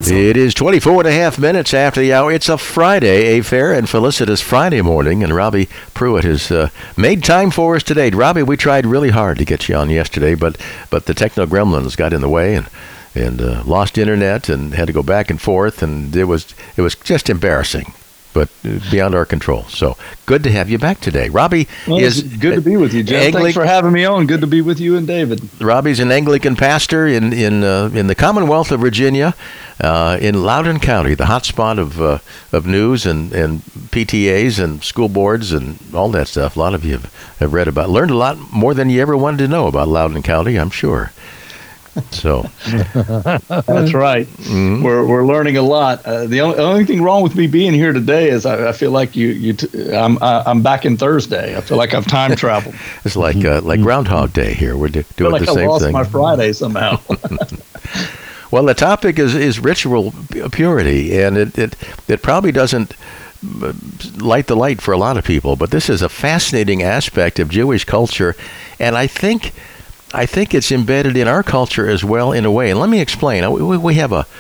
It is 24 and a half minutes after the hour. It's a Friday, a fair and felicitous Friday morning, and Robbie Pruitt has made time for us today. Robbie, we tried really hard to get you on yesterday, but the techno gremlins got in the way and lost internet and had to go back and forth, and it was just embarrassing, but beyond our control. So good to have you back today. Robbie is good to be with you, Jim. Thanks for having me on. Good to be with you and David. Robbie's an Anglican pastor in the Commonwealth of Virginia, in Loudoun County, the hotspot of news and PTAs and school boards and all that stuff. A lot of you have learned a lot more than you ever wanted to know about Loudoun County, I'm sure. So that's right. Mm-hmm. We're learning a lot. The only thing wrong with me being here today is I feel like I'm back in Thursday. I feel like I've time traveled. It's like Groundhog Day here. We're doing the same thing. I lost my Friday somehow. Well, the topic is ritual purity, and it probably doesn't light the light for a lot of people, but this is a fascinating aspect of Jewish culture, and I think it's embedded in our culture as well in a way. And let me explain. We have a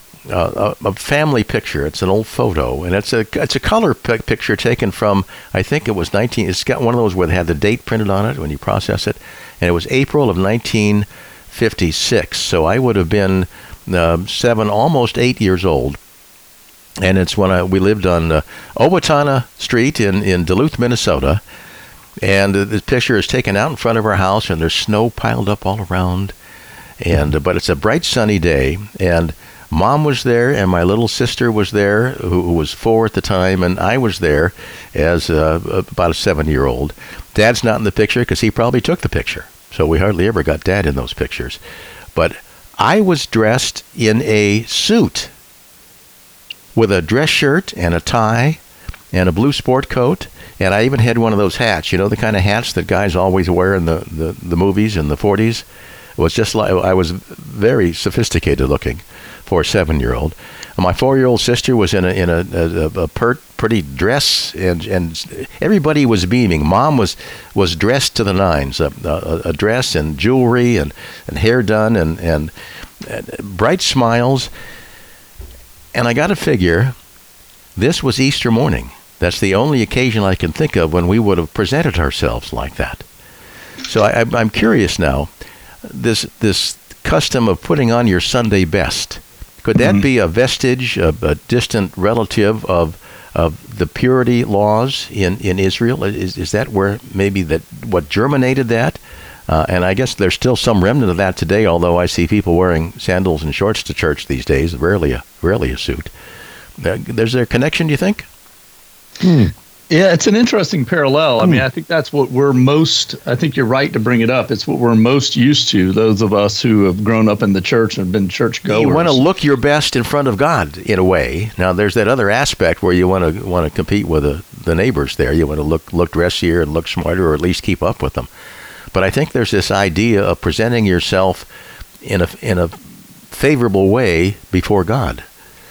family picture. It's an old photo, and it's a color picture taken from, I think it was it's got one of those where they had the date printed on it when you process it, and it was April of 1956. So I would have been 7, almost 8 years old. And it's when we lived on Owatonna Street in Duluth, Minnesota. And the picture is taken out in front of our house, and there's snow piled up all around. But it's a bright, sunny day, and Mom was there, and my little sister was there, who was 4 at the time, and I was there as about a 7-year-old. Dad's not in the picture because he probably took the picture, so we hardly ever got Dad in those pictures. But I was dressed in a suit with a dress shirt and a tie and a blue sport coat. And I even had one of those hats, the kind of hats that guys always wear in the movies in the 40s. It was just like, I was very sophisticated looking for a 7-year-old. My 4-year-old sister was in a pretty dress, and everybody was beaming. Mom was dressed to the nines, a dress and jewelry and hair done and bright smiles. And I got to figure, this was Easter morning. That's the only occasion I can think of when we would have presented ourselves like that. So I'm curious now, this custom of putting on your Sunday best, could that be a vestige, a distant relative of the purity laws in Israel? Is that where maybe what germinated that? And I guess there's still some remnant of that today, although I see people wearing sandals and shorts to church these days, rarely a suit. There's there a connection, do you think? Yeah, it's an interesting parallel. I mean, I think that's what I think you're right to bring it up. It's what we're most used to, those of us who have grown up in the church and have been church goers. You want to look your best in front of God, in a way. Now, there's that other aspect where you want to compete with the neighbors there. You want to look dressier and look smarter, or at least keep up with them. But I think there's this idea of presenting yourself in a favorable way before God.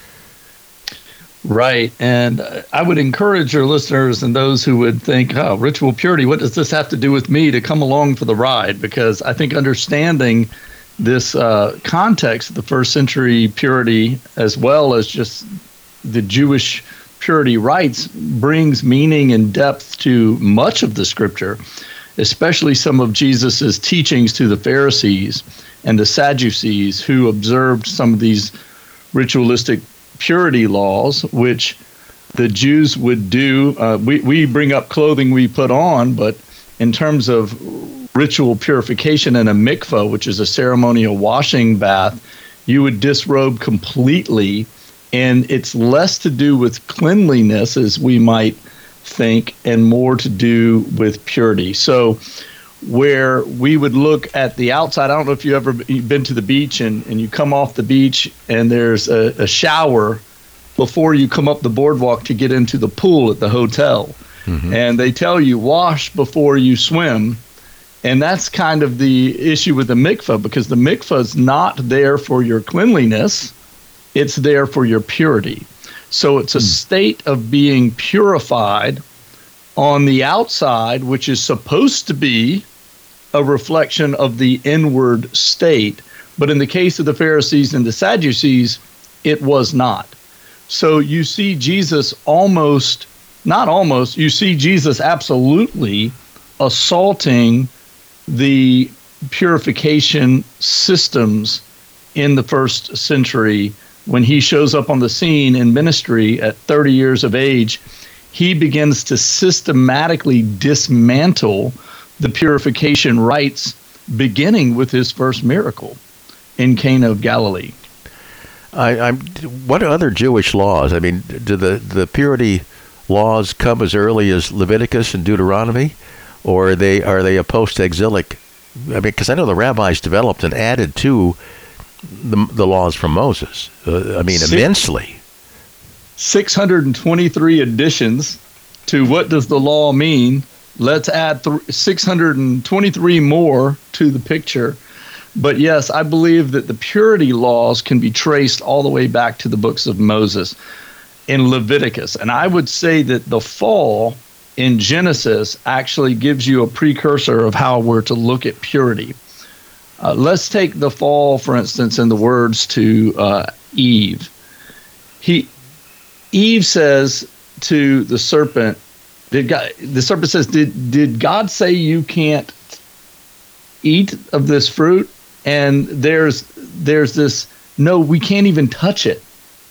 Right. And I would encourage your listeners and those who would think, ritual purity, what does this have to do with me, to come along for the ride? Because I think understanding this context of the first century purity, as well as just the Jewish purity rites, brings meaning and depth to much of the scripture, especially some of Jesus's teachings to the Pharisees and the Sadducees, who observed some of these ritualistic purity laws, which the Jews would do. We bring up clothing we put on, but in terms of ritual purification in a mikvah, which is a ceremonial washing bath, you would disrobe completely, and it's less to do with cleanliness, as we might think, and more to do with purity. So where we would look at the outside, I don't know if you've ever been to the beach and you come off the beach and there's a shower before you come up the boardwalk to get into the pool at the hotel. Mm-hmm. And they tell you wash before you swim. And that's kind of the issue with the mikvah, because the mikvah is not there for your cleanliness. It's there for your purity. So it's a state of being purified on the outside, which is supposed to be a reflection of the inward state. But in the case of the Pharisees and the Sadducees, it was not. So you see Jesus you see Jesus absolutely assaulting the purification systems in the first century. When he shows up on the scene in ministry at 30 years of age, he begins to systematically dismantle the purification rites, beginning with his first miracle in Cana of Galilee. What other Jewish laws? I mean, do the purity laws come as early as Leviticus and Deuteronomy, or are they a post-exilic? I mean, because I know the rabbis developed and added to the laws from Moses. Immensely. 623 additions to what does the law mean. Let's add 623 more to the picture. But yes, I believe that the purity laws can be traced all the way back to the books of Moses in Leviticus. And I would say that the fall in Genesis actually gives you a precursor of how we're to look at purity. Let's take the fall, for instance, in the words to Eve. Eve says to the serpent, the serpent says, did God say you can't eat of this fruit? And there's this, no, we can't even touch it.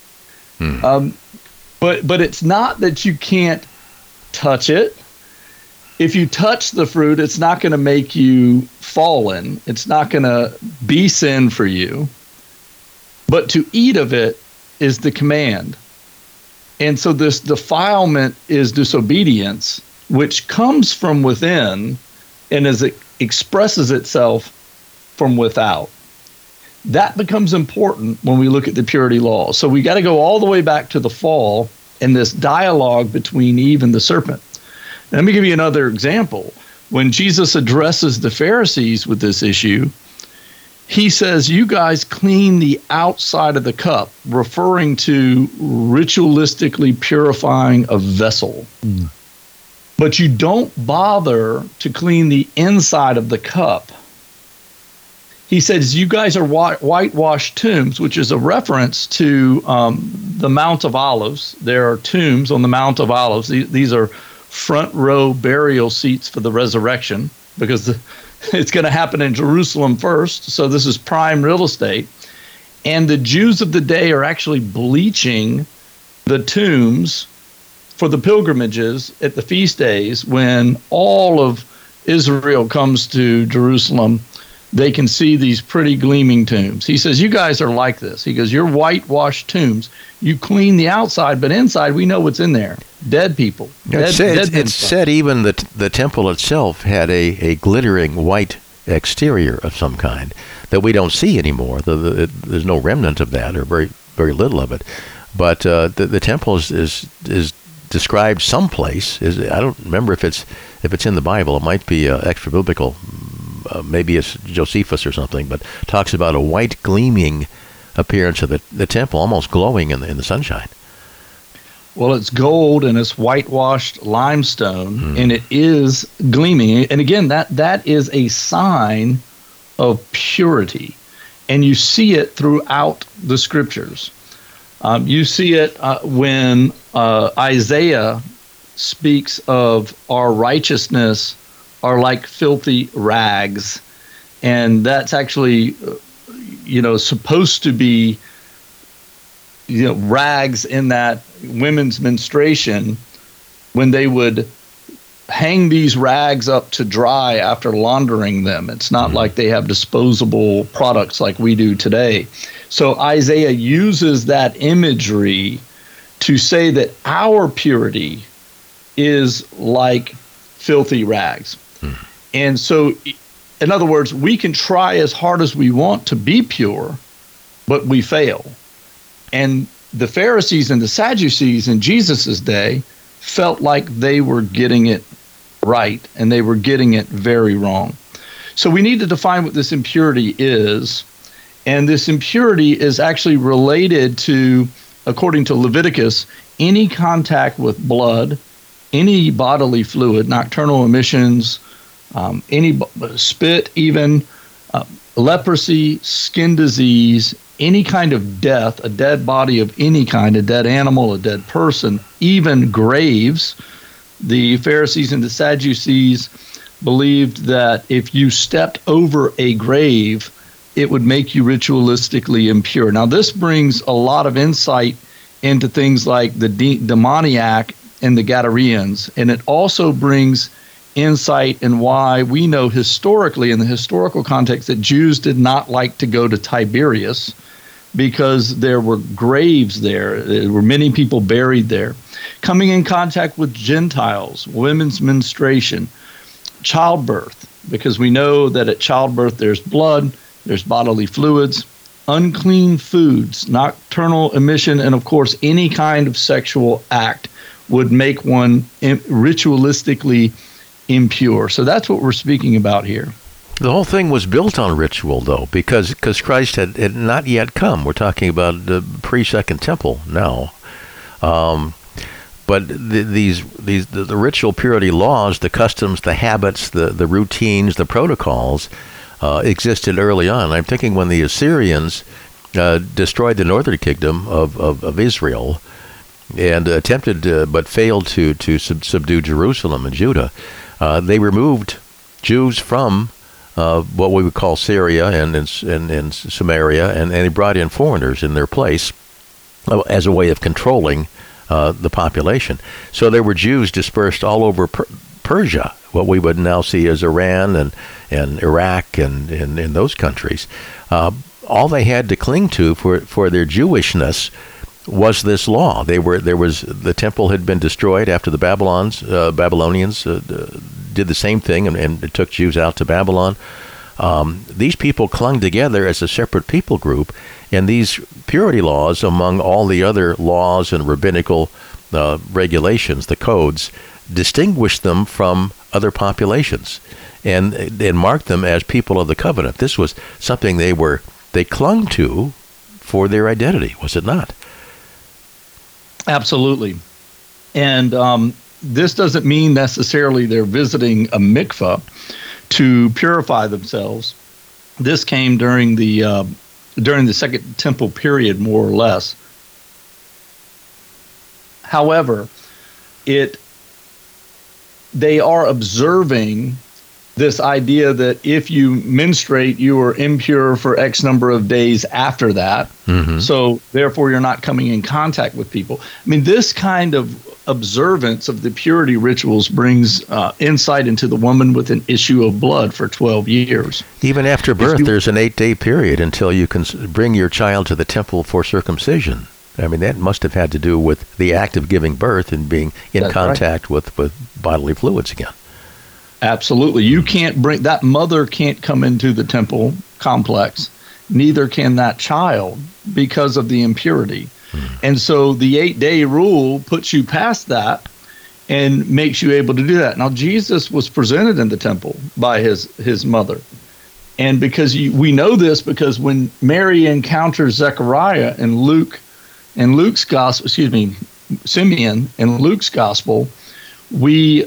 But it's not that you can't touch it. If you touch the fruit, it's not going to make you fallen. It's not going to be sin for you. But to eat of it is the command. And so this defilement is disobedience, which comes from within and as it expresses itself from without. That becomes important when we look at the purity law. So we got to go all the way back to the fall and this dialogue between Eve and the serpent. And let me give you another example. When Jesus addresses the Pharisees with this issue, he says, you guys clean the outside of the cup, referring to ritualistically purifying a vessel. But you don't bother to clean the inside of the cup. He says, you guys are whitewashed tombs, which is a reference to the Mount of Olives. There are tombs on the Mount of Olives. These are front row burial seats for the resurrection, because it's going to happen in Jerusalem first. So this is prime real estate. And the Jews of the day are actually bleaching the tombs for the pilgrimages at the feast days. When all of Israel comes to Jerusalem, they can see these pretty gleaming tombs. He says, you guys are like this. He goes, you're whitewashed tombs. You clean the outside, but inside we know what's in there. Dead people. It's said even that the temple itself had a glittering white exterior of some kind that we don't see anymore. There's no remnant of that, or very, very little of it. But the temple is described someplace. I don't remember if it's in the Bible. It might be extra biblical. Maybe it's Josephus or something, but talks about a white gleaming appearance of the temple, almost glowing in the sunshine. Well, it's gold and it's whitewashed limestone, and it is gleaming. And again, that is a sign of purity, and you see it throughout the scriptures. You see it when Isaiah speaks of our righteousness are like filthy rags, and that's actually supposed to be rags in that women's menstruation, when they would hang these rags up to dry after laundering them. It's not like they have disposable products like we do today. So Isaiah uses that imagery to say that our purity is like filthy rags. And so, in other words, we can try as hard as we want to be pure, but we fail. And the Pharisees and the Sadducees in Jesus' day felt like they were getting it right, and they were getting it very wrong. So we need to define what this impurity is. And this impurity is actually related to, according to Leviticus, any contact with blood, any bodily fluid, nocturnal emissions, any spit, even leprosy, skin disease, any kind of death, a dead body of any kind, a dead animal, a dead person, even graves, the Pharisees and the Sadducees believed that if you stepped over a grave, it would make you ritualistically impure. Now, this brings a lot of insight into things like the demoniac and the Gadareans, and it also brings insight in why we know historically, in the historical context, that Jews did not like to go to Tiberias because there were graves there. There were many people buried there. Coming in contact with Gentiles, women's menstruation, childbirth, because we know that at childbirth there's blood, there's bodily fluids, unclean foods, nocturnal emission, and of course any kind of sexual act would make one ritualistically impure. So that's what we're speaking about here. The whole thing was built on ritual, though, because Christ had not yet come. We're talking about the pre-Second Temple now. But the ritual purity laws, the customs, the habits, the routines, the protocols existed early on. I'm thinking when the Assyrians destroyed the northern kingdom of Israel and attempted but failed to subdue Jerusalem and Judah, they removed Jews from what we would call Syria and Samaria, and they brought in foreigners in their place as a way of controlling the population. So there were Jews dispersed all over Persia, what we would now see as Iran and Iraq and those countries. All they had to cling to for their Jewishness was this law. The temple had been destroyed after the Babylonians did the same thing and it took Jews out to Babylon. These people clung together as a separate people group, and these purity laws, among all the other laws and rabbinical regulations, the codes, distinguished them from other populations and marked them as people of the covenant. This was something they clung to for their identity, was it not? Absolutely. And this doesn't mean necessarily they're visiting a mikveh to purify themselves. This came during the Second Temple period, more or less. However, they are observing this idea that if you menstruate, you are impure for X number of days after that. Mm-hmm. So therefore, you're not coming in contact with people. I mean, this kind of observance of the purity rituals brings insight into the woman with an issue of blood for 12 years. Even after birth, there's an 8-day period until you can bring your child to the temple for circumcision. I mean, that must have had to do with the act of giving birth and being in contact with bodily fluids again. Absolutely. You can't that mother can't come into the temple complex. Neither can that child because of the impurity. And so the 8-day rule puts you past that and makes you able to do that. Now, Jesus was presented in the temple by his mother. And because we know this because when Mary encounters Zechariah in Luke's gospel, Simeon in Luke's gospel, we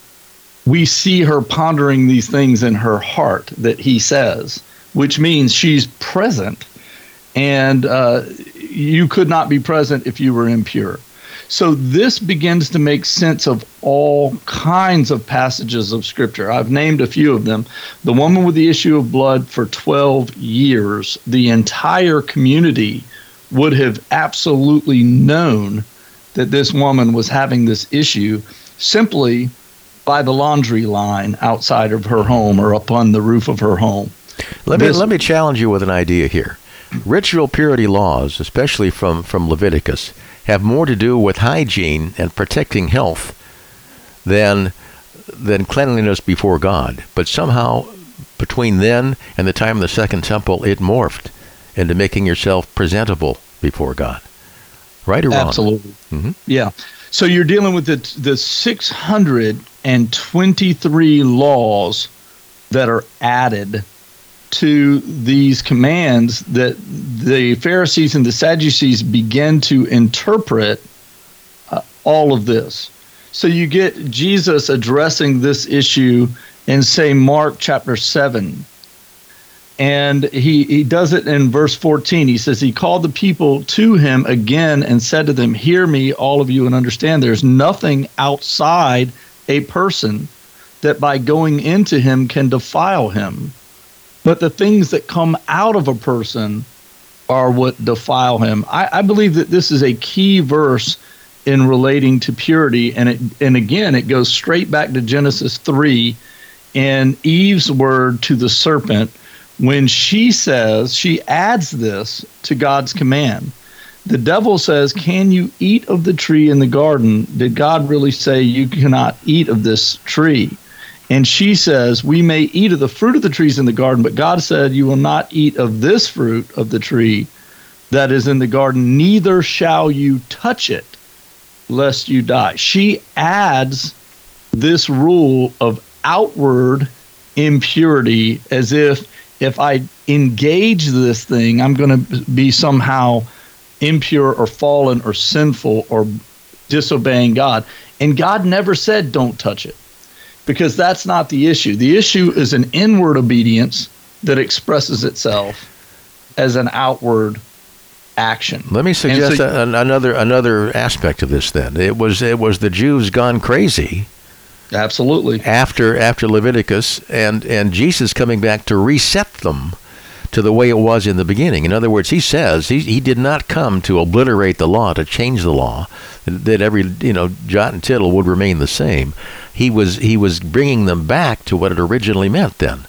see her pondering these things in her heart that he says, which means she's present. And you could not be present if you were impure. So this begins to make sense of all kinds of passages of Scripture. I've named a few of them. The woman with the issue of blood for 12 years, the entire community would have absolutely known that this woman was having this issue simply by the laundry line outside of her home or up on the roof of her home. Let me challenge you with an idea here. Ritual purity laws, especially from Leviticus, have more to do with hygiene and protecting health than cleanliness before God. But somehow, between then and the time of the Second Temple, it morphed into making yourself presentable before God. Right or wrong? Absolutely. Mm-hmm. Yeah. So you're dealing with the 623 laws that are added to these commands that the Pharisees and the Sadducees began to interpret all of this. So you get Jesus addressing this issue in, say, Mark chapter 7. And he does it in verse 14. He says, he called the people to him again and said to them, hear me, all of you, and understand there's nothing outside a person that by going into him can defile him. But the things that come out of a person are what defile him. I believe that this is a key verse in relating to purity. And again, it goes straight back to Genesis 3 and Eve's word to the serpent, when she adds this to God's command. The devil says, can you eat of the tree in the garden? Did God really say you cannot eat of this tree? And she says, we may eat of the fruit of the trees in the garden, but God said, you will not eat of this fruit of the tree that is in the garden, neither shall you touch it, lest you die. She adds this rule of outward impurity, as if I engage this thing, I'm going to be somehow impure or fallen or sinful or disobeying God. And God never said don't touch it, because that's not the issue. The issue is an inward obedience that expresses itself as an outward action. Let me suggest another aspect of this then. It was the Jews gone crazy. Absolutely. After Leviticus and Jesus coming back to reset them to the way it was in the beginning. In other words, he says he did not come to obliterate the law, to change the law, that every jot and tittle would remain the same. He was bringing them back to what it originally meant then.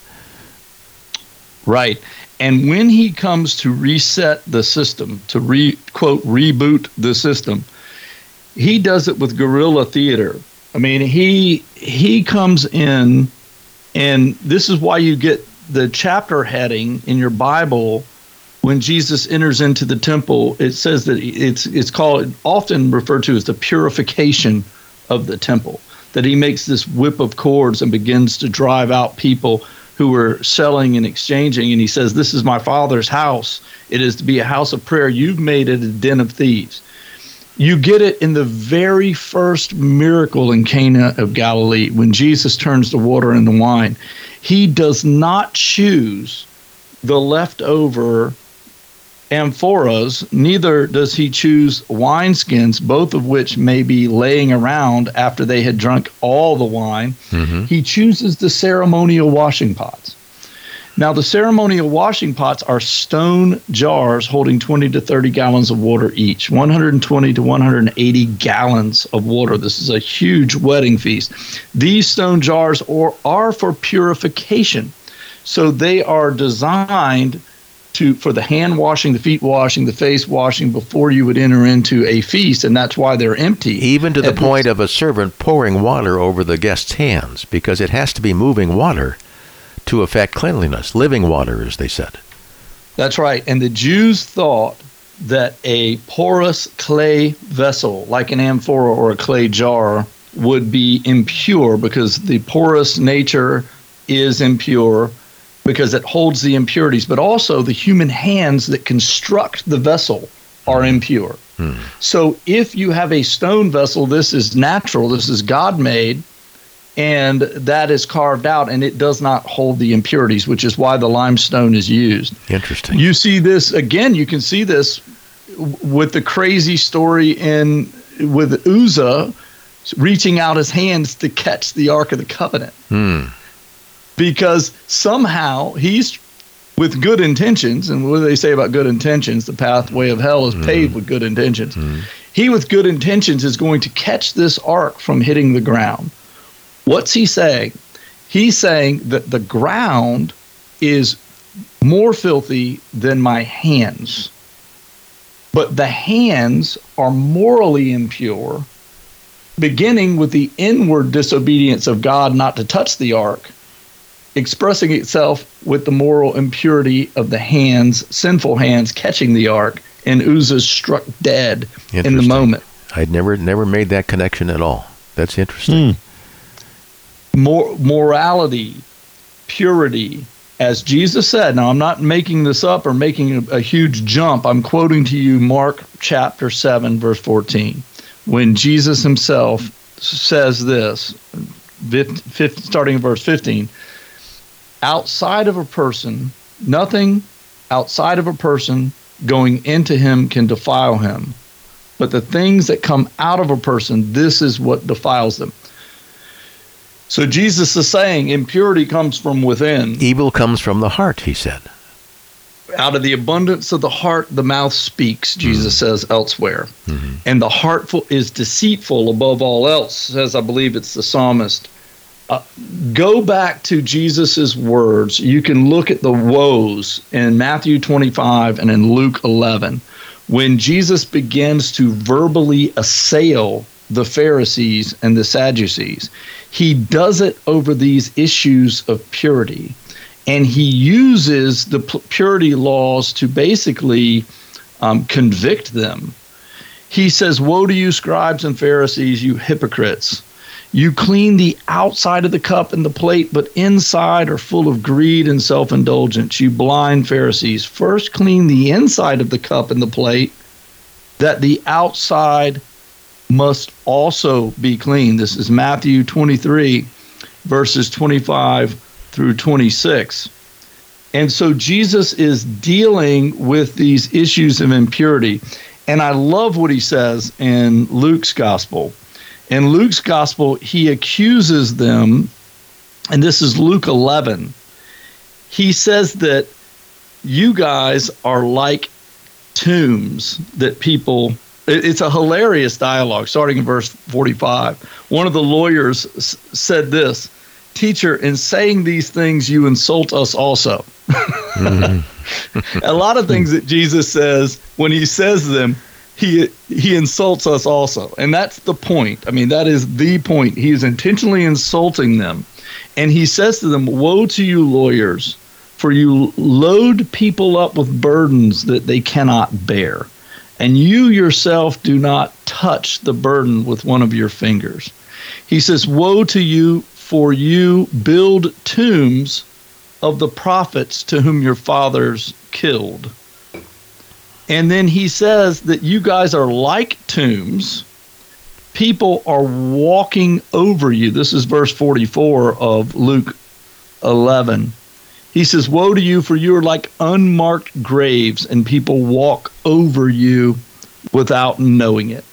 Right. And when he comes to reset the system, to quote reboot the system, he does it with guerrilla theater. I mean, he comes in, and this is why you get the chapter heading in your Bible when Jesus enters into the temple. It says that it's called, often referred to as the purification of the temple, that he makes this whip of cords and begins to drive out people who were selling and exchanging. And he says, this is my Father's house. It is to be a house of prayer. You've made it a den of thieves. You get it in the very first miracle in Cana of Galilee, when Jesus turns the water into wine. He does not choose the leftover amphoras, neither does he choose wineskins, both of which may be laying around after they had drunk all the wine. Mm-hmm. He chooses the ceremonial washing pots. Now, the ceremonial washing pots are stone jars holding 20 to 30 gallons of water each, 120 to 180 gallons of water. This is a huge wedding feast. These stone jars are for purification. So they are designed for the hand washing, the feet washing, the face washing before you would enter into a feast, and that's why they're empty. Even to the point of a servant pouring water over the guest's hands, because it has to be moving water to affect cleanliness, living water, as they said. That's right. And the Jews thought that a porous clay vessel, like an amphora or a clay jar, would be impure, because the porous nature is impure because it holds the impurities, but also the human hands that construct the vessel are impure. So if you have a stone vessel, this is natural, this is God-made, and that is carved out, and it does not hold the impurities, which is why the limestone is used. Interesting. You see this, again, you can see this with the crazy story with Uzzah reaching out his hands to catch the Ark of the Covenant. Because somehow he's with good intentions, and what do they say about good intentions? The pathway of hell is paved with good intentions. He, with good intentions, is going to catch this ark from hitting the ground. What's he saying? He's saying that the ground is more filthy than my hands, but the hands are morally impure, beginning with the inward disobedience of God not to touch the ark, expressing itself with the moral impurity of the hands, sinful hands, catching the ark, and Uzzah struck dead in the moment. I'd never made that connection at all. That's interesting. Morality, purity, as Jesus said. Now, I'm not making this up or making a huge jump. I'm quoting to you Mark chapter 7, verse 14, when Jesus himself says this, starting in verse 15, outside of a person Nothing outside of a person going into him can defile him. But the things that come out of a person, this is what defiles them. So Jesus is saying impurity comes from within. Evil comes from the heart, he said. Out of the abundance of the heart, the mouth speaks, Jesus says elsewhere. Mm-hmm. And the heart is deceitful above all else, says, I believe it's the psalmist. Go back to Jesus's words. You can look at the woes in Matthew 25 and in Luke 11. When Jesus begins to verbally assail the Pharisees and the Sadducees, he does it over these issues of purity. And he uses the purity laws to basically convict them. He says, woe to you, scribes and Pharisees, you hypocrites. You clean the outside of the cup and the plate, but inside are full of greed and self-indulgence. You blind Pharisees, first clean the inside of the cup and the plate, that the outside must also be clean. This is Matthew 23, verses 25 through 26. And so Jesus is dealing with these issues of impurity. And I love what he says in Luke's gospel. In Luke's gospel, he accuses them, and this is Luke 11. He says that you guys are like tombs that people, it's a hilarious dialogue, starting in verse 45. One of the lawyers said this, teacher, in saying these things, you insult us also. Mm-hmm. A lot of things that Jesus says, when he says them, he insults us also. And that's the point. I mean, that is the point. He is intentionally insulting them. And he says to them, woe to you lawyers, for you load people up with burdens that they cannot bear. And you yourself do not touch the burden with one of your fingers. He says, woe to you, for you build tombs of the prophets to whom your fathers killed. And then he says that you guys are like tombs. People are walking over you. This is verse 44 of Luke 11. He says, woe to you, for you are like unmarked graves, and people walk over you without knowing it.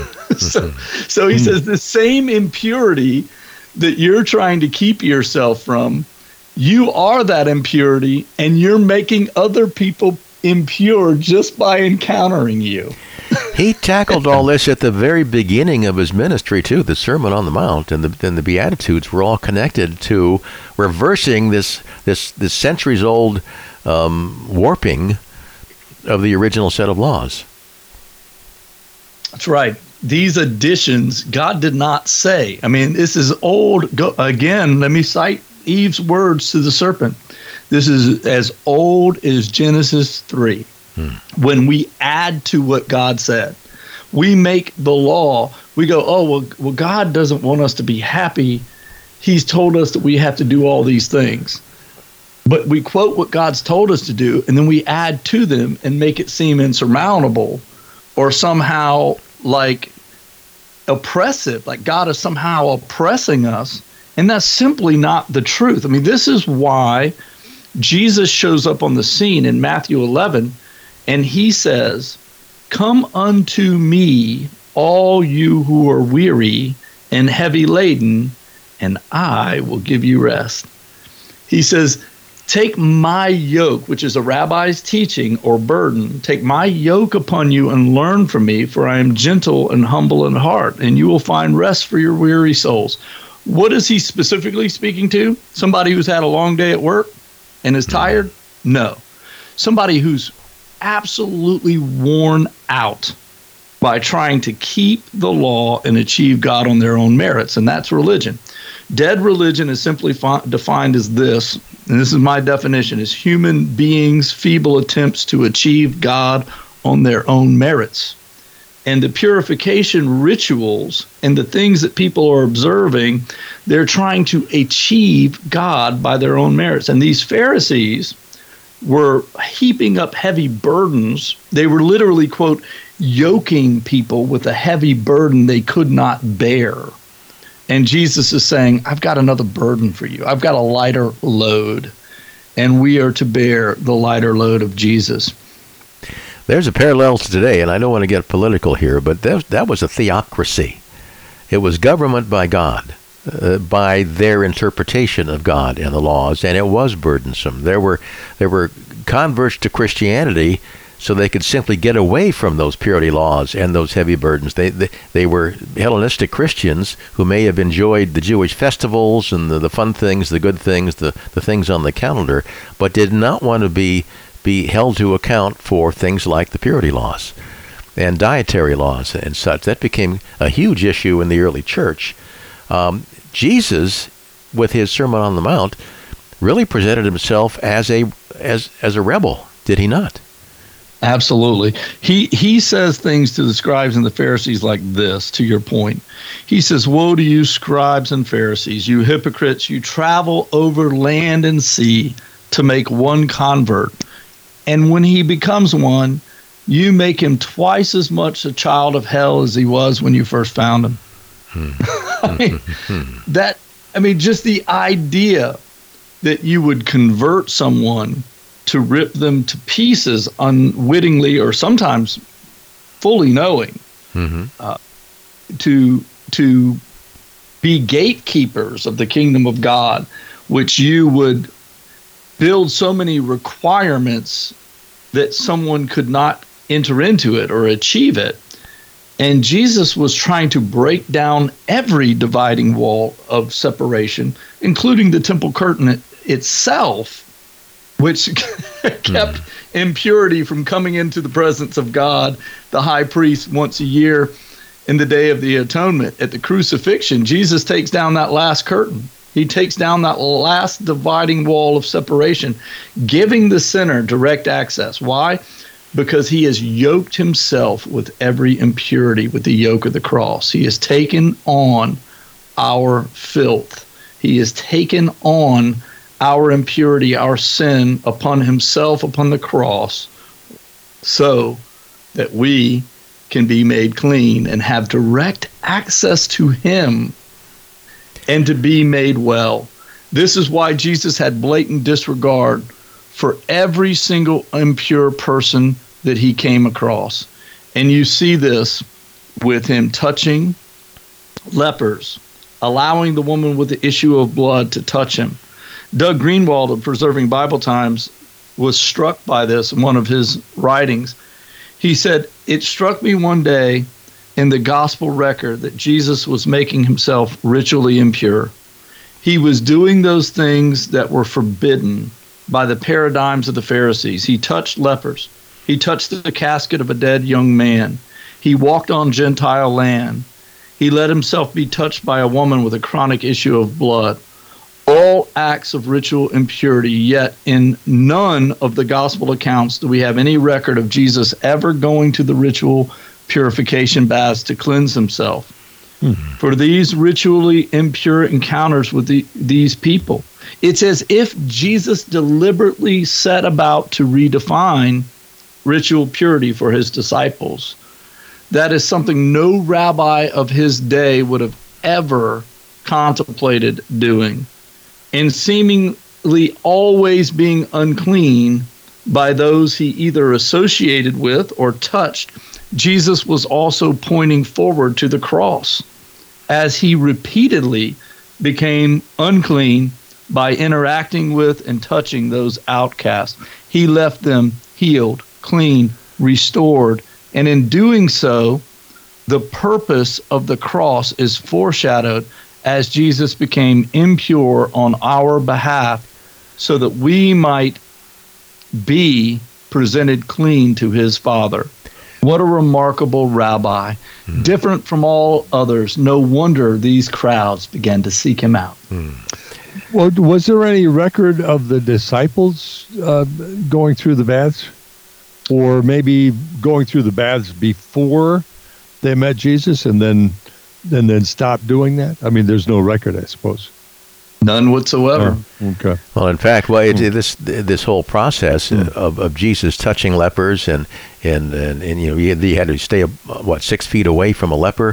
So he says the same impurity that you're trying to keep yourself from, you are that impurity, and you're making other people impure just by encountering you. He tackled all this at the very beginning of his ministry, too. The Sermon on the Mount and the Beatitudes were all connected to reversing this centuries-old warping of the original set of laws. That's right. These additions, God did not say. I mean, this is old. Again, let me cite Eve's words to the serpent. This is as old as Genesis 3. When we add to what God said, we make the law. We go, oh, well, God doesn't want us to be happy. He's told us that we have to do all these things. But we quote what God's told us to do, and then we add to them and make it seem insurmountable or somehow like oppressive, like God is somehow oppressing us. And that's simply not the truth. I mean, this is why Jesus shows up on the scene in Matthew 11, and he says, come unto me, all you who are weary and heavy laden, and I will give you rest. He says, take my yoke, which is a rabbi's teaching or burden. Take my yoke upon you and learn from me, for I am gentle and humble in heart, and you will find rest for your weary souls. What is he specifically speaking to? Somebody who's had a long day at work and is tired? No. Somebody who's absolutely worn out by trying to keep the law and achieve God on their own merits, and that's religion. Dead religion is simply defined as this, and this is my definition, is human beings' feeble attempts to achieve God on their own merits. And the purification rituals and the things that people are observing, they're trying to achieve God by their own merits. And these Pharisees were heaping up heavy burdens. They were literally, quote, yoking people with a heavy burden they could not bear. And Jesus is saying, I've got another burden for you. I've got a lighter load. and we are to bear the lighter load of Jesus. There's a parallel to today, and I don't want to get political here, but that was a theocracy. It was government by God, by their interpretation of God and the laws, and it was burdensome. There were converts to Christianity so they could simply get away from those purity laws and those heavy burdens. They were Hellenistic Christians who may have enjoyed the Jewish festivals and the fun things, the good things, the things on the calendar, but did not want to be held to account for things like the purity laws and dietary laws and such. That became a huge issue in the early church. Jesus, with his Sermon on the Mount, really presented himself as a rebel, did he not? Absolutely. He says things to the scribes and the Pharisees like this, to your point. He says, "Woe to you, scribes and Pharisees, you hypocrites, you travel over land and sea to make one convert. And when he becomes one, you make him twice as much a child of hell as he was when you first found him." Just the idea that you would convert someone to rip them to pieces unwittingly or sometimes fully knowing, to be gatekeepers of the kingdom of God, which you would build so many requirements that someone could not enter into it or achieve it. And Jesus was trying to break down every dividing wall of separation, including the temple curtain itself, which kept impurity from coming into the presence of God, the high priest, once a year in the Day of the Atonement. At the crucifixion, Jesus takes down that last curtain. He takes down that last dividing wall of separation, giving the sinner direct access. Why? Because he has yoked himself with every impurity with the yoke of the cross. He has taken on our filth. He has taken on our impurity, our sin upon himself, upon the cross, so that we can be made clean and have direct access to him and to be made well. This is why Jesus had blatant disregard for every single impure person that he came across. And you see this with him touching lepers, allowing the woman with the issue of blood to touch him. Doug Greenwald of Preserving Bible Times was struck by this in one of his writings. He said, "It struck me one day in the gospel record that Jesus was making himself ritually impure. He was doing those things that were forbidden by the paradigms of the Pharisees. He touched lepers. He touched the casket of a dead young man. He walked on Gentile land. He let himself be touched by a woman with a chronic issue of blood. All acts of ritual impurity, yet in none of the gospel accounts do we have any record of Jesus ever going to the ritual purification baths to cleanse himself. For these ritually impure encounters with these people, it's as if Jesus deliberately set about to redefine ritual purity for his disciples. That is something no rabbi of his day would have ever contemplated doing. And seemingly always being unclean by those he either associated with or touched, Jesus was also pointing forward to the cross as he repeatedly became unclean by interacting with and touching those outcasts. He left them healed, clean, restored, and in doing so, the purpose of the cross is foreshadowed as Jesus became impure on our behalf so that we might be presented clean to his Father. What a remarkable rabbi. Different from all others. No wonder these crowds began to seek him out. Well, was there any record of the disciples going through the baths? Or maybe going through the baths before they met Jesus and then stopped doing that? I mean, there's no record, I suppose. None whatsoever. Oh, okay. Well, in fact, this whole process of Jesus touching lepers and he had to stay 6 feet away from a leper.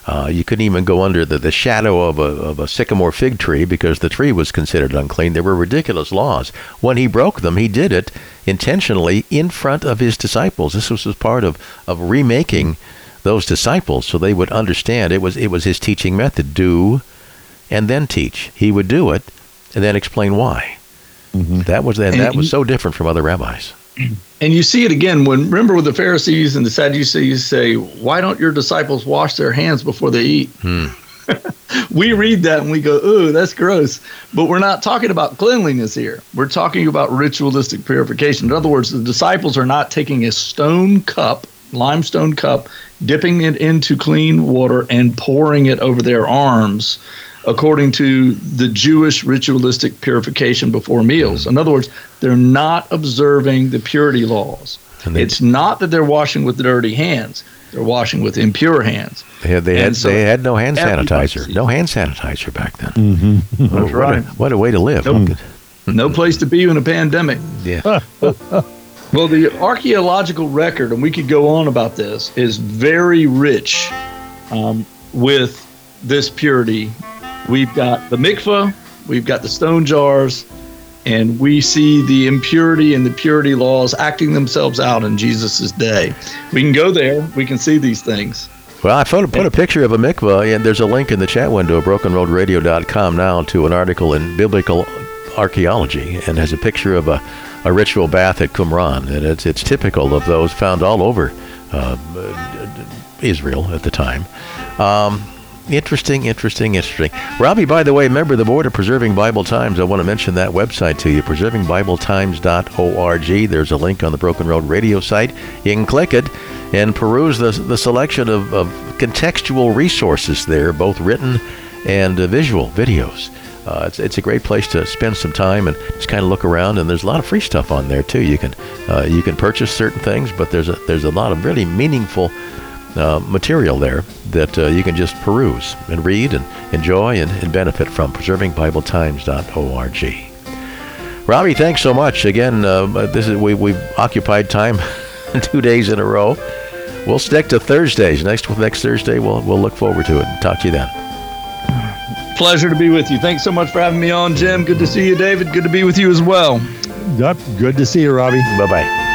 You couldn't even go under the shadow of a sycamore fig tree because the tree was considered unclean. There were ridiculous laws. When he broke them, he did it intentionally in front of his disciples. This was part of remaking those disciples so they would understand it was his teaching method. Do and then teach. He would do it and then explain why. Mm-hmm. That was so different from other rabbis. And you see it again remember with the Pharisees and the Sadducees say, why don't your disciples wash their hands before they eat? We read that and we go, ooh, that's gross. But we're not talking about cleanliness here. We're talking about ritualistic purification. In other words, the disciples are not taking a limestone cup, dipping it into clean water and pouring it over their arms according to the Jewish ritualistic purification before meals. In other words, they're not observing the purity laws. It's not that they're washing with dirty hands. They're washing with impure hands. They had no hand sanitizer. No hand sanitizer back then. Mm-hmm. That's right. What a way to live. No place to be in a pandemic. Yeah. Well, the archaeological record, and we could go on about this, is very rich with this purity. We've got the mikveh, we've got the stone jars, and we see the impurity and the purity laws acting themselves out in Jesus' day. We can go there. We can see these things. Well, I put a picture of a mikveh, and there's a link in the chat window, brokenroadradio.com now, to an article in Biblical Archaeology, and has a picture of a ritual bath at Qumran, and it's typical of those found all over Israel at the time. Interesting. Robbie, by the way, member of the board of Preserving Bible Times. I want to mention that website to you, preservingbibletimes.org. There's a link on the Broken Road Radio site. You can click it and peruse the selection of contextual resources there, both written and visual videos. It's a great place to spend some time and just kind of look around, and there's a lot of free stuff on there too. You can purchase certain things, but there's a lot of really meaningful material there that you can just peruse and read and enjoy and benefit from. preservingbibletimes.org. Robbie, thanks so much again. We've occupied time 2 days in a row. We'll stick to Thursdays. Next Thursday we'll look forward to it and talk to you then. Pleasure to be with you. Thanks so much for having me on, Jim. Good to see you, David. Good to be with you as well. Yep. Good to see you, Robbie. Bye-bye.